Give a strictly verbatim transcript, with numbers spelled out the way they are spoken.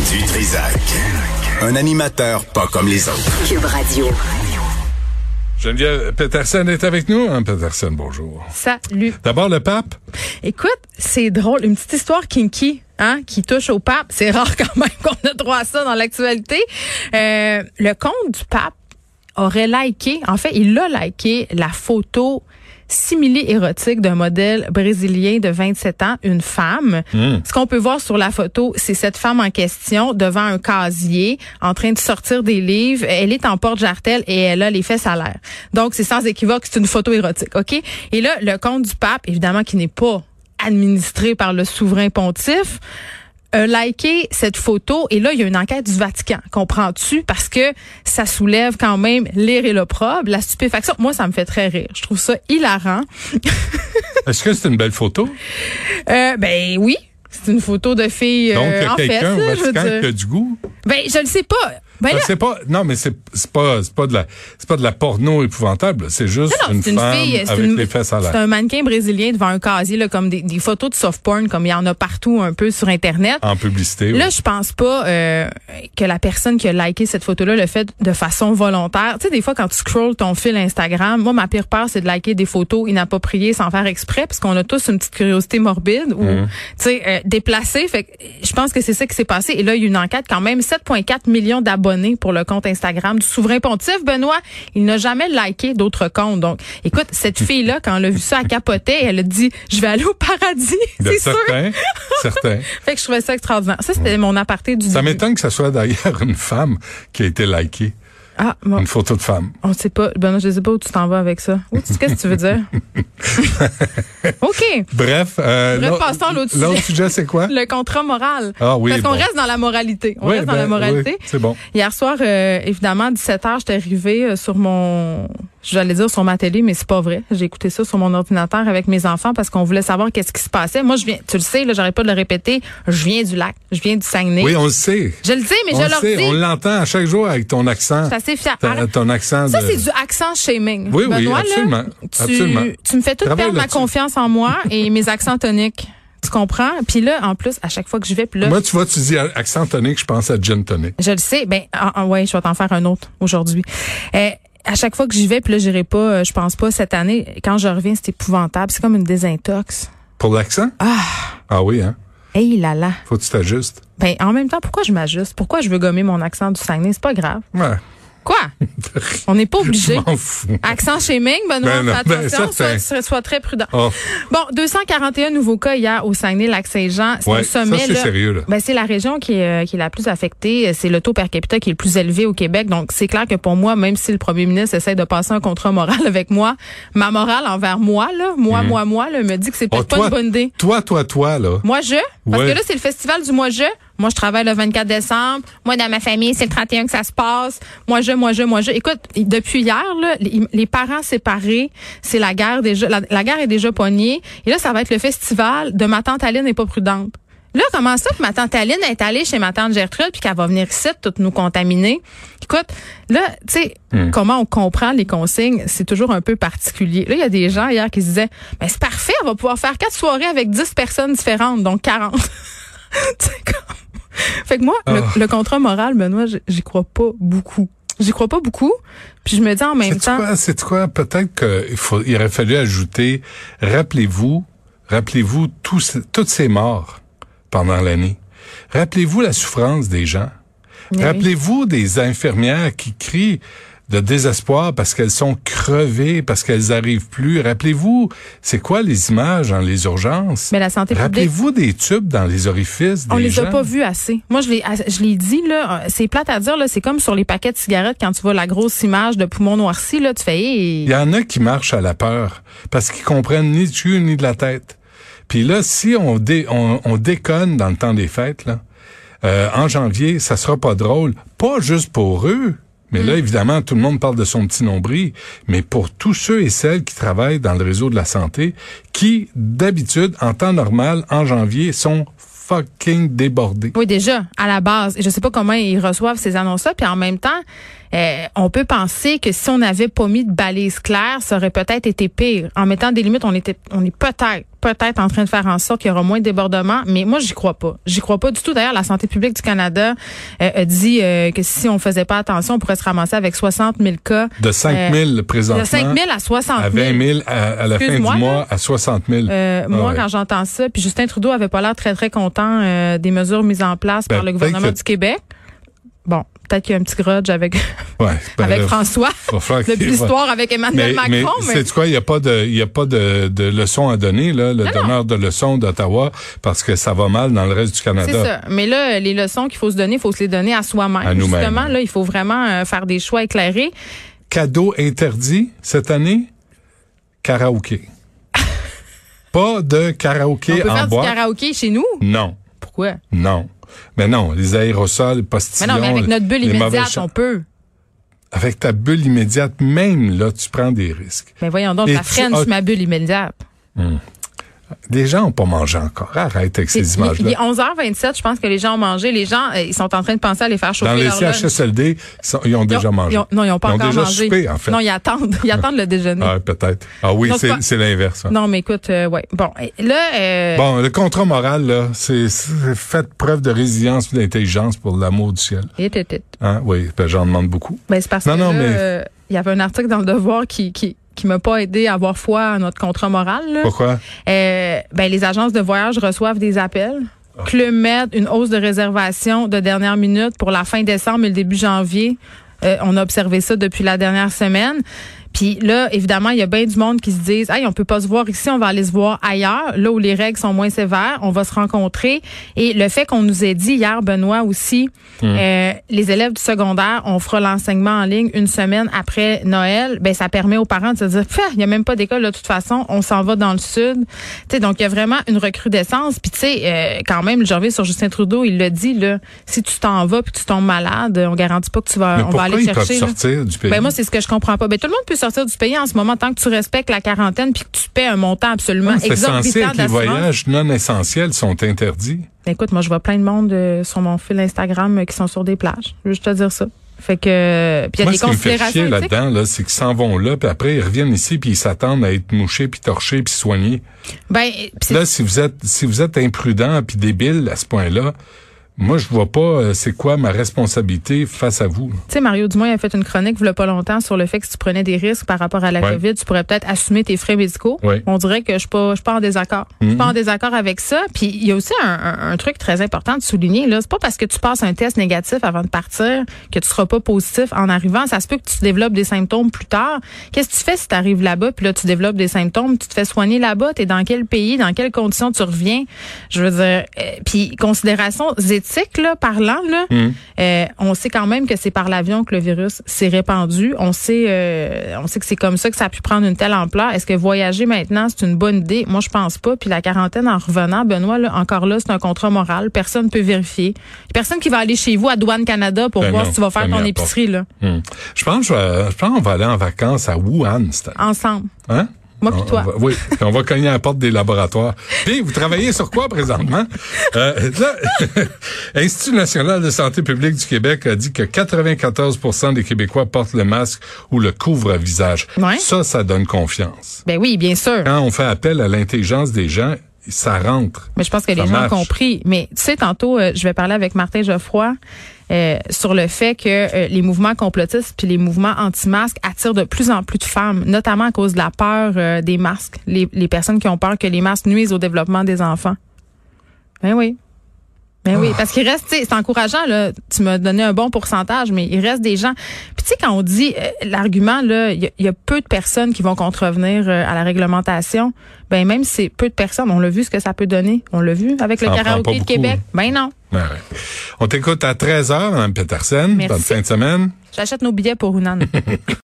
Du Trisac. Un animateur pas comme les autres. Cube Radio. Geneviève Peterson est avec nous. Hein, Peterson, bonjour. Salut. D'abord, le pape. Écoute, c'est drôle. Une petite histoire kinky, hein, qui touche au pape. C'est rare quand même qu'on a droit à ça dans l'actualité. Euh, le compte du pape aurait liké, en fait, il a liké la photo simili-érotique d'un modèle brésilien de vingt-sept ans, une femme. Mmh. Ce qu'on peut voir sur la photo, c'est cette femme en question devant un casier, en train de sortir des livres. Elle est en porte-jartel et elle a les fesses à l'air. Donc, c'est sans équivoque, c'est une photo érotique, OK? Et là, le compte du pape, évidemment, qui n'est pas administré par le souverain pontife, a liké cette photo et là, il y a une enquête du Vatican. Comprends-tu? Parce que ça soulève quand même l'ire et l'opprobre, la stupéfaction. Moi, ça me fait très rire. Je trouve ça hilarant. Est-ce que c'est une belle photo? Euh, ben oui. C'est une photo de fille Donc, euh, en fait. quelqu'un au Vatican qui a du goût? Ben, je le sais pas. Ben là, c'est pas, non, mais c'est, c'est pas, c'est pas de la, c'est pas de la porno épouvantable. C'est juste non, non, une, c'est une femme fille, avec une, les fesses à l'air. C'est un mannequin brésilien devant un casier, là, comme des, des photos de soft porn, comme il y en a partout un peu sur Internet. En publicité. Là, oui. je pense pas euh, que la personne qui a liké cette photo-là le fait de façon volontaire. Tu sais, des fois, quand tu scrolls ton fil Instagram, moi, ma pire peur, c'est de liker des photos inappropriées sans faire exprès, parce qu'on a tous une petite curiosité morbide ou, mmh. tu sais, euh, déplacée. Fait que je pense que c'est ça qui s'est passé. Et là, il y a une enquête quand même, sept virgule quatre millions d'abonnés pour le compte Instagram du souverain pontife. Benoît, il n'a jamais liké d'autres comptes. Donc, écoute, cette fille-là, quand elle a vu ça, elle capotait et elle a dit, je vais aller au paradis. De c'est certain, sûr. certain. Fait que je trouvais ça extraordinaire. Ça, c'était mmh. mon aparté du Ça début. m'étonne que ce soit d'ailleurs une femme qui a été likée. Ah, bon. Une photo de femme. On sait pas. Benoît, je sais pas où tu t'en vas avec ça. Qu'est-ce que tu veux dire? OK. Bref. Euh, Bref, passons à l'autre sujet. L'autre sujet, c'est quoi? Le contrat moral. Ah oui. Parce qu'on bon. reste dans la moralité. On oui, reste ben, dans la moralité. Oui, c'est bon. Hier soir, euh, évidemment, à dix-sept heures, j'étais arrivée euh, sur mon... J'allais dire sur ma télé, mais c'est pas vrai. J'ai écouté ça sur mon ordinateur avec mes enfants parce qu'on voulait savoir qu'est-ce qui se passait. Moi, je viens, tu le sais, là, j'arrête pas de le répéter. Je viens du lac. Je viens du Saguenay. Oui, on le sait. Je le sais, mais on je leur sait, dis. On l'entend à chaque jour avec ton accent. Je suis assez fière. Ta, ton accent Ça, de... c'est du accent shaming. Oui, oui, Benoît, absolument. Là, tu, absolument. Tu me fais tout Travaille perdre ma là-dessus. confiance en moi et mes accents toniques. Tu comprends? Puis là, en plus, à chaque fois que je vais, puis là... Moi, tu vois, tu dis accent tonique, je pense à gin tonic. Je le sais. Ben, ah, ah, ouais, je vais t'en faire un autre aujourd'hui. Euh, à chaque fois que j'y vais, puis là, j'irai pas, euh, je pense pas, cette année, quand je reviens, c'est épouvantable. C'est comme une désintox. Pour l'accent? Ah! Ah oui, hein? Hey là là! Faut que tu t'ajustes. Ben, en même temps, pourquoi je m'ajuste? Pourquoi je veux gommer mon accent du Saguenay? C'est pas grave. Ouais. Quoi? On n'est pas obligé. Je m'en fous. Accent shaming, Benoît, Ben non, fais ben attention, certain. sois, sois très prudent. Oh. Bon, deux cent quarante et un nouveaux cas hier au Saguenay-Lac-Saint-Jean. C'est Ouais, un sommet. ça, c'est là, sérieux, là. Ben, c'est la région qui est, euh, qui est la plus affectée. C'est le taux per capita qui est le plus élevé au Québec. Donc, c'est clair que pour moi, même si le premier ministre essaie de passer un contrat moral avec moi, ma morale envers moi, là, moi, mmh. moi, moi, là, me dit que c'est peut-être oh, toi, pas une bonne idée. Toi, toi, toi, là. Moi, je? Parce ouais. que là, c'est le festival du moi, je. Moi, je travaille le vingt-quatre décembre. Moi, dans ma famille, c'est le trente et un que ça se passe. Moi, je, moi, je, moi, je. Écoute, depuis hier, là, les, les parents séparés, c'est la guerre déjà, la, la guerre est déjà pognée. Et là, ça va être le festival de ma tante Aline n'est pas prudente. Là, comment ça que ma tante Aline est allée chez ma tante Gertrude puis qu'elle va venir ici toutes nous contaminer? Écoute, là, tu sais, mm. comment on comprend les consignes, c'est toujours un peu particulier. Là, il y a des gens hier qui se disaient, ben c'est parfait, on va pouvoir faire quatre soirées avec dix personnes différentes, donc quarante. Tu sais, comme... Fait que moi, oh. le, le contrat moral, Benoît, j'y crois pas beaucoup. J'y crois pas beaucoup. Puis je me dis en même c'est temps... Quoi, c'est quoi? Peut-être qu'il faut, il aurait fallu ajouter, rappelez-vous, rappelez-vous tous, toutes ces morts pendant l'année. Rappelez-vous la souffrance des gens. Oui. Rappelez-vous des infirmières qui crient de désespoir parce qu'elles sont crevées, parce qu'elles arrivent plus. Rappelez-vous, c'est quoi les images dans les urgences? Mais la santé publique. Rappelez-vous des tubes dans les orifices des On les gens. a pas vus assez. Moi, je l'ai, je l'ai dit, là, c'est plate à dire, là, c'est comme sur les paquets de cigarettes quand tu vois la grosse image de poumon noirci, là, tu fais, hey. Il y en a qui marchent à la peur parce qu'ils comprennent ni du cul ni de la tête. Puis là, si on, dé, on, on déconne dans le temps des fêtes, là, euh, en janvier, ça sera pas drôle. Pas juste pour eux. Mais là, évidemment, tout le monde parle de son petit nombril, mais pour tous ceux et celles qui travaillent dans le réseau de la santé, qui, d'habitude, en temps normal, en janvier, sont fucking débordés. Oui, déjà, à la base. Je sais pas comment ils reçoivent ces annonces-là, puis en même temps, euh, on peut penser que si on n'avait pas mis de balises claires, ça aurait peut-être été pire. En mettant des limites, on était, on est peut-être peut-être en train de faire en sorte qu'il y aura moins de débordements, mais moi, j'y crois pas. J'y crois pas du tout. D'ailleurs, la Santé publique du Canada euh, a dit euh, que si on faisait pas attention, on pourrait se ramasser avec soixante mille cas. De cinq mille euh, présentement. De cinq mille à soixante mille. À vingt mille à, à la fin du mois, là, à soixante mille. Euh, ah moi, ouais. Quand j'entends ça, puis Justin Trudeau avait pas l'air très, très content euh, des mesures mises en place ben, par le gouvernement que... du Québec. Bon, peut-être qu'il y a un petit grudge avec ouais, ben avec là, François depuis l'histoire va... avec Emmanuel mais, Macron. Mais, mais... c'est quoi, il y a pas de il y a pas de, de leçon à donner là, le non, donneur non. de leçons d'Ottawa parce que ça va mal dans le reste du Canada. C'est ça. Mais là, les leçons qu'il faut se donner, il faut se les donner à soi-même. À nous-mêmes. Justement, là, il faut vraiment euh, faire des choix éclairés. Cadeau interdit cette année, karaoké. Pas de karaoké en boîte. On peut faire boîte. Du karaoké chez nous? Non. Pourquoi? Non. Mais non, les aérosols, les postillons... Mais non, mais avec notre bulle immédiate, on peut. Avec ta bulle immédiate, même là, tu prends des risques. Mais voyons donc, la freine sur ma bulle immédiate. Hum. Des gens n'ont pas mangé encore. Arrête avec ces images-là. Il est onze heures vingt-sept, je pense que les gens ont mangé. Les gens, ils sont en train de penser à les faire chauffer. Dans les C H S L D, ils, sont, ils ont déjà ils ont, mangé. Ils ont, non, ils n'ont pas ils ont encore déjà mangé. Soupé, en fait. Non, ils attendent. Ils attendent le déjeuner. Ah, peut-être. Ah oui, non, c'est, c'est, c'est l'inverse. Hein. Non, mais écoute, euh, ouais. Bon, là... Euh... Bon, le contrat moral, là, c'est, c'est faites preuve de résilience et d'intelligence pour l'amour du ciel. Et t'es, hein? Oui, ben, j'en demande beaucoup. Ben, c'est parce non, que non, là, mais... euh, il y avait un article dans Le Devoir qui... qui qui m'a pas aidé à avoir foi à notre contrat moral. Là. Pourquoi? Euh, ben, les agences de voyage reçoivent des appels. Oh. Club Med, une hausse de réservation de dernière minute pour la fin décembre et le début janvier. Euh, on a observé ça depuis la dernière semaine. Puis là, évidemment, il y a bien du monde qui se disent « Hey, on peut pas se voir ici, on va aller se voir ailleurs, là où les règles sont moins sévères, on va se rencontrer. » Et le fait qu'on nous ait dit hier, Benoît, aussi, mmh. euh, les élèves du secondaire, on fera l'enseignement en ligne une semaine après Noël, ben ça permet aux parents de se dire « Il y a même pas d'école, de toute façon, on s'en va dans le sud. » Tu sais, donc il y a vraiment une recrudescence. Puis tu sais, euh, quand même, je reviens sur Justin Trudeau, il l'a dit, là, si tu t'en vas puis tu tombes malade, on garantit pas que tu vas, mais on va aller ils chercher. Peuvent sortir du pays? Ben moi, c'est ce que je comprends pas. Ben tout le monde peut sortir du pays en ce moment tant que tu respectes la quarantaine puis que tu paies un montant absolument non, c'est exorbitant que les voyages non essentiels sont interdits. Ben écoute, moi je vois plein de monde euh, sur mon fil Instagram euh, qui sont sur des plages. Je veux juste te dire ça. Fait que puis il y a des considérations. Ce qui me fait chier là-dedans là, c'est qu'ils s'en vont là puis après ils reviennent ici puis ils s'attendent à être mouchés puis torchés puis soignés. Ben là si vous êtes si vous êtes imprudent puis débile à ce point-là, moi, je vois pas euh, c'est quoi ma responsabilité face à vous. Tu sais, Mario Dumont a fait une chronique il y a pas longtemps sur le fait que si tu prenais des risques par rapport à la ouais. COVID, tu pourrais peut-être assumer tes frais médicaux. Ouais. On dirait que je suis pas, je suis pas en désaccord. Mm-hmm. Je suis pas en désaccord avec ça. Puis il y a aussi un, un, un truc très important de souligner. Là, c'est pas parce que tu passes un test négatif avant de partir que tu seras pas positif en arrivant. Ça se peut que tu développes des symptômes plus tard. Qu'est-ce que tu fais si tu arrives là-bas puis là tu développes des symptômes, tu te fais soigner là-bas, t'es dans quel pays, dans quelles conditions tu reviens. Je veux dire, euh, puis considérations éthiques là, parlant. Là, mmh. euh, on sait quand même que c'est par l'avion que le virus s'est répandu. On sait, euh, on sait que c'est comme ça que ça a pu prendre une telle ampleur. Est-ce que voyager maintenant, c'est une bonne idée? Moi, je pense pas. Puis la quarantaine en revenant, Benoît, là, encore là, c'est un contrat moral. Personne ne peut vérifier. Il y a personne qui va aller chez vous à Douane Canada pour ben voir non, si tu vas faire ton épicerie. Là. Mmh. Je pense, je, je pense qu'on va aller en vacances à Wuhan. Cette année. Ensemble. Hein? Moi puis toi. On va, oui, on va cogner à la porte des laboratoires. Puis, vous travaillez sur quoi présentement? Euh, là, l'Institut national de santé publique du Québec a dit que quatre-vingt-quatorze pour cent des Québécois portent le masque ou le couvre-visage. Ouais. Ça, ça donne confiance. Ben oui, bien sûr. Quand on fait appel à l'intelligence des gens, ça rentre. Mais je pense que les gens marche. ont compris. Mais tu sais, tantôt, euh, je vais parler avec Martin Geoffroy euh, sur le fait que euh, les mouvements complotistes puis les mouvements anti-masques attirent de plus en plus de femmes, notamment à cause de la peur euh, des masques. Les, les personnes qui ont peur que les masques nuisent au développement des enfants. Ben oui. Ben oui, parce qu'il reste, tu sais, c'est encourageant, là. Tu m'as donné un bon pourcentage, mais il reste des gens. Puis tu sais, quand on dit euh, l'argument, là, il y, y a peu de personnes qui vont contrevenir euh, à la réglementation. Ben même si c'est peu de personnes, on l'a vu ce que ça peut donner. On l'a vu avec ça le karaoké de Québec. Ben non. Ben ouais. On t'écoute à treize heures, Mme Petersen, bonne fin de semaine. J'achète nos billets pour Hunan.